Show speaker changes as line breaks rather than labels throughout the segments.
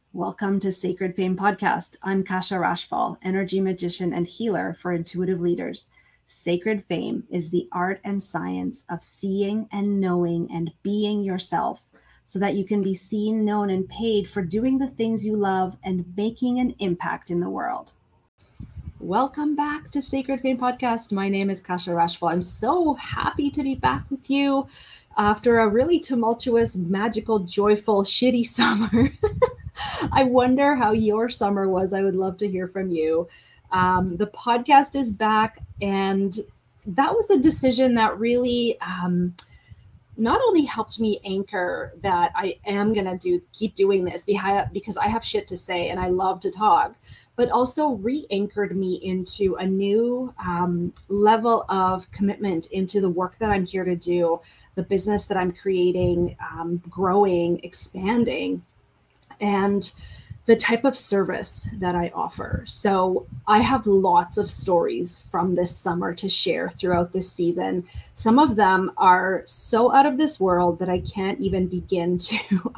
Welcome to Sacred Fame Podcast. I'm Kasha Rashfal, energy magician and healer for intuitive leaders. Sacred Fame is the art and science of seeing and knowing and being yourself so that you can be seen, known, and paid for doing the things you love and making an impact in the world. Welcome back to Sacred Fame Podcast. My name is Kasha Rashfal. I'm so happy to be back with you after a really tumultuous, magical, joyful, shitty summer. I wonder how your summer was. I would love to hear from you. The podcast is back, and that was a decision that really not only helped me anchor that I am going to keep doing this because I have shit to say and I love to talk, but also re-anchored me into a new level of commitment into the work that I'm here to do, the business that I'm creating, growing, expanding, and the type of service that I offer. So I have lots of stories from this summer to share throughout this season. Some of them are so out of this world that I can't even begin to,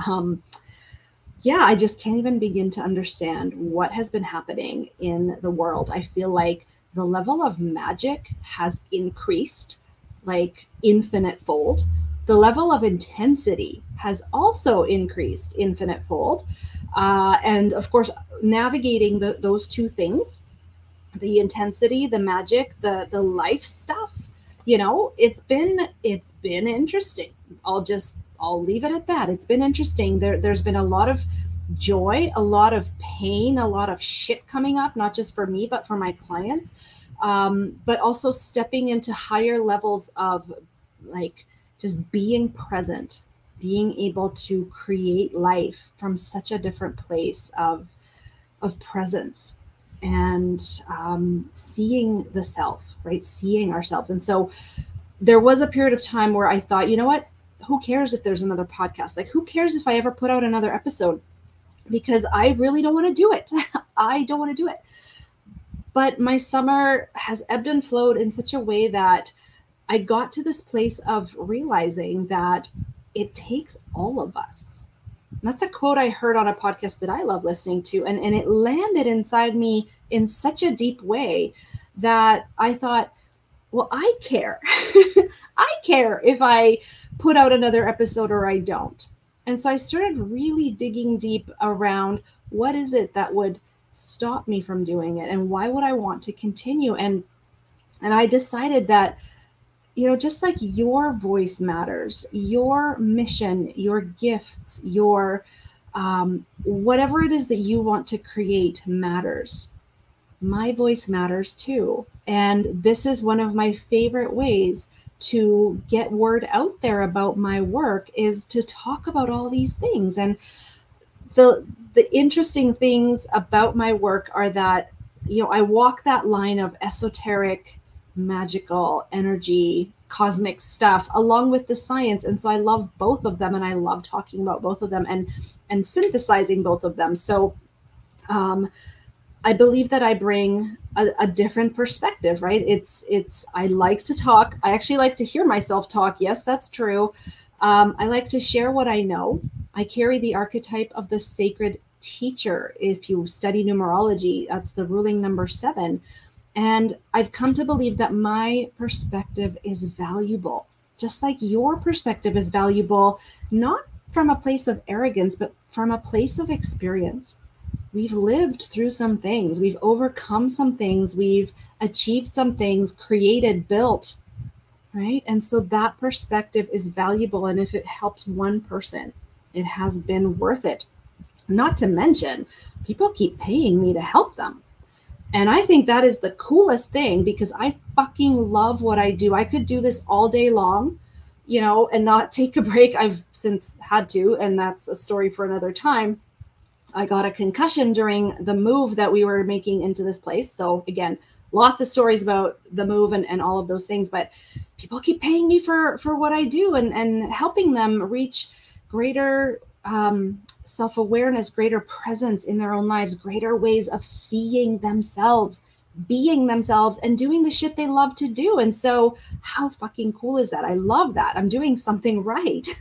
I just can't even begin to understand what has been happening in the world. I feel like the level of magic has increased like infinite fold. The level of intensity has also increased infinite fold. And of course, navigating those two things, the intensity, the magic, the life stuff, it's been interesting. I'll leave it at that. It's been interesting. There's been a lot of joy, a lot of pain, a lot of shit coming up, not just for me, but for my clients. But also stepping into higher levels of like just being present, being able to create life from such a different place of presence and seeing the self, right? Seeing ourselves. And so there was a period of time where I thought, you know what? Who cares if there's another podcast? Like, who cares if I ever put out another episode? Because I really don't want to do it. I don't want to do it. But my summer has ebbed and flowed in such a way that I got to this place of realizing that it takes all of us. And that's a quote I heard on a podcast that I love listening to. And it landed inside me in such a deep way that I thought, well, I care. I care if I put out another episode or I don't. And so I started really digging deep around what is it that would stop me from doing it and why would I want to continue? And I decided that, just like your voice matters, your mission, your gifts, your whatever it is that you want to create matters. My voice matters too. And this is one of my favorite ways to get word out there about my work is to talk about all these things. And the interesting things about my work are that, I walk that line of esoteric, magical energy, cosmic stuff along with the science. And so I love both of them and I love talking about both of them and synthesizing both of them. So I believe that I bring a different perspective, right? I like to talk. I actually like to hear myself talk. Yes, that's true. I like to share what I know. I carry the archetype of the sacred teacher. If you study numerology, that's the ruling number 7. And I've come to believe that my perspective is valuable, just like your perspective is valuable, not from a place of arrogance, but from a place of experience. We've lived through some things. We've overcome some things. We've achieved some things, created, built, right? And so that perspective is valuable. And if it helps one person, it has been worth it. Not to mention, people keep paying me to help them. And I think that is the coolest thing because I fucking love what I do. I could do this all day long, and not take a break. I've since had to, and that's a story for another time. I got a concussion during the move that we were making into this place. So again, lots of stories about the move and all of those things, but people keep paying me for what I do and helping them reach greater self-awareness, greater presence in their own lives, greater ways of seeing themselves, being themselves, and doing the shit they love to do. And so how fucking cool is that? I love that. I'm doing something right.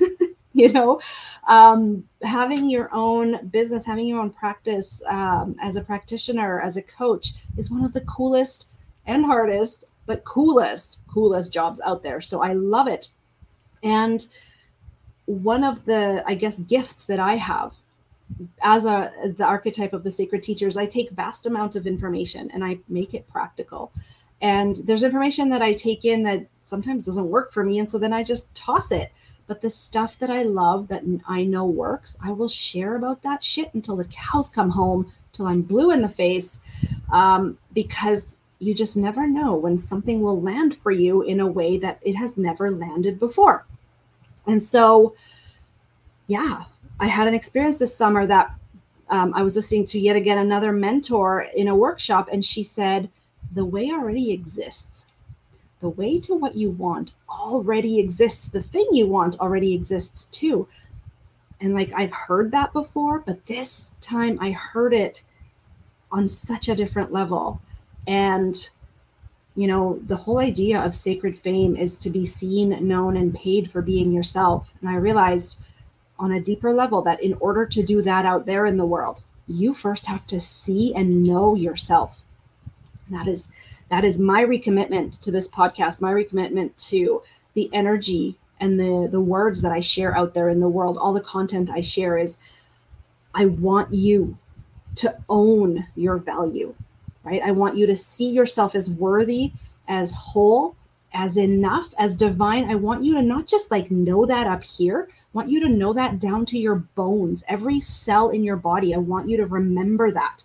Having your own business, having your own practice, as a practitioner, as a coach, is one of the coolest and hardest, but coolest jobs out there. So I love it. And one of the, I guess, gifts that I have as the archetype of the sacred teachers, I take vast amounts of information and I make it practical. And there's information that I take in that sometimes doesn't work for me. And so then I just toss it. But the stuff that I love, that I know works, I will share about that shit until the cows come home, till I'm blue in the face, because you just never know when something will land for you in a way that it has never landed before. And so, yeah, I had an experience this summer that I was listening to yet again another mentor in a workshop, and she said, the way already exists. The way to what you want already exists. The thing you want already exists too. And like, I've heard that before, but this time I heard it on such a different level. And, the whole idea of sacred fame is to be seen, known, and paid for being yourself. And I realized on a deeper level that in order to do that out there in the world, you first have to see and know yourself. And that is my recommitment to this podcast, my recommitment to the energy and the words that I share out there in the world. All the content I share is, I want you to own your value, right? I want you to see yourself as worthy, as whole, as enough, as divine. I want you to not just like know that up here. I want you to know that down to your bones, every cell in your body. I want you to remember that.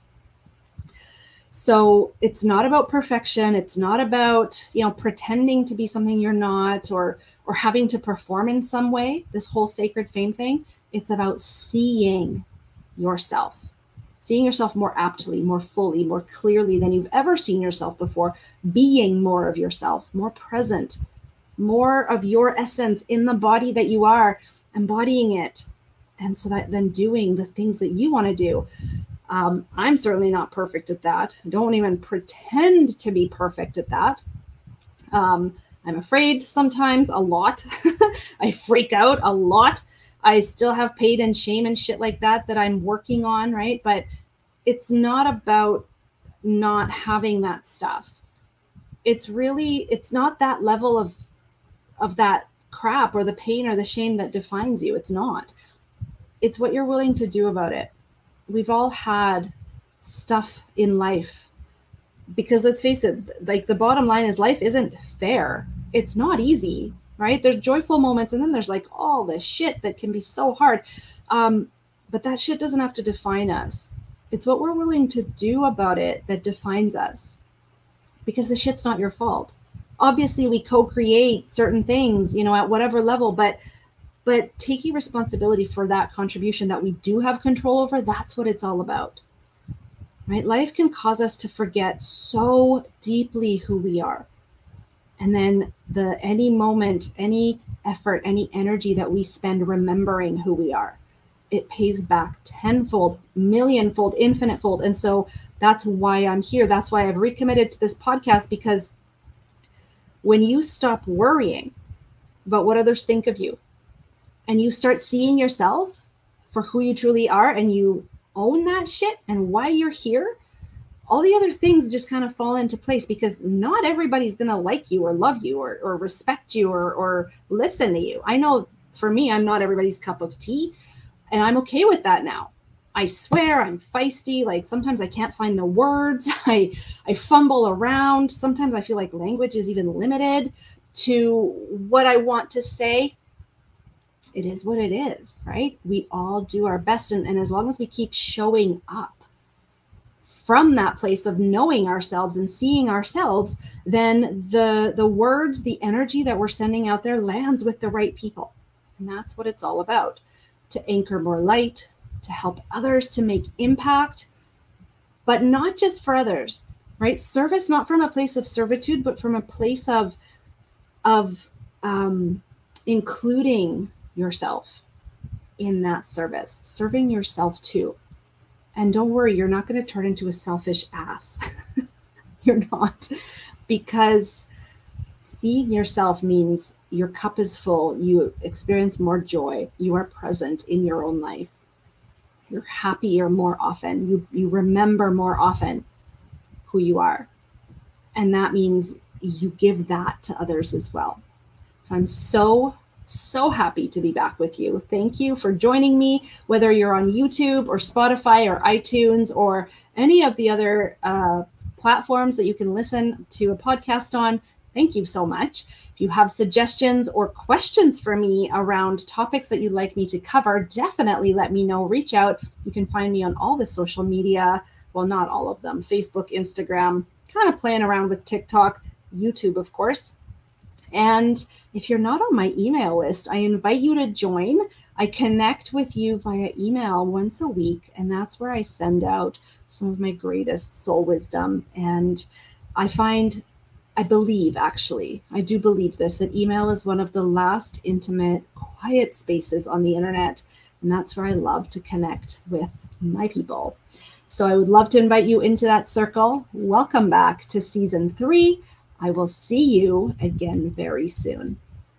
So it's not about perfection. It's not about, pretending to be something you're not, or having to perform in some way, this whole sacred fame thing. It's about seeing yourself more aptly, more fully, more clearly than you've ever seen yourself before, being more of yourself, more present, more of your essence in the body that you are, embodying it. And so that then doing the things that you want to do. I'm certainly not perfect at that. I don't even pretend to be perfect at that. I'm afraid sometimes, a lot. I freak out a lot. I still have pain and shame and shit like that I'm working on, right? But it's not about not having that stuff. It's not that level of that crap or the pain or the shame that defines you. It's not. It's what you're willing to do about it. We've all had stuff in life, because let's face it, like the bottom line is life isn't fair. It's not easy, right? There's joyful moments, and then there's like all the shit that can be so hard. But that shit doesn't have to define us. It's what we're willing to do about it that defines us, because the shit's not your fault. Obviously, we co-create certain things, at whatever level, but taking responsibility for that contribution that we do have control over, that's what it's all about, right? Life can cause us to forget so deeply who we are. And then any moment, any effort, any energy that we spend remembering who we are, it pays back tenfold, millionfold, infinitefold. And so that's why I'm here. That's why I've recommitted to this podcast, because when you stop worrying about what others think of you, and you start seeing yourself for who you truly are, and you own that shit and why you're here, all the other things just kind of fall into place, because not everybody's going to like you or love you or respect you or listen to you. I know for me, I'm not everybody's cup of tea, and I'm okay with that now. I swear I'm feisty. Like sometimes I can't find the words. I fumble around. Sometimes I feel like language is even limited to what I want to say. It is what it is, right? We all do our best. And as long as we keep showing up from that place of knowing ourselves and seeing ourselves, then the words, the energy that we're sending out there lands with the right people. And that's what it's all about, to anchor more light, to help others, to make impact, but not just for others, right? Service, not from a place of servitude, but from a place of including yourself in that service, serving yourself too. And don't worry, you're not going to turn into a selfish ass. You're not, because Seeing yourself means your cup is full. You experience more joy. You are present in your own life. You're happier more often. You remember more often who you are. And that means you give that to others as well. So I'm so happy to be back with you. Thank you for joining me, whether you're on YouTube or Spotify or iTunes or any of the other platforms that you can listen to a podcast on. Thank you so much. If you have suggestions or questions for me around topics that you'd like me to cover, definitely let me know. Reach out. You can find me on all the social media. Well, not all of them. Facebook, Instagram, kind of playing around with TikTok, YouTube, of course. And if you're not on my email list, I invite you to join. I connect with you via email once a week, and that's where I send out some of my greatest soul wisdom. And I do believe this, that email is one of the last intimate, quiet spaces on the internet. And that's where I love to connect with my people. So I would love to invite you into that circle. Welcome back to season 3. I will see you again very soon.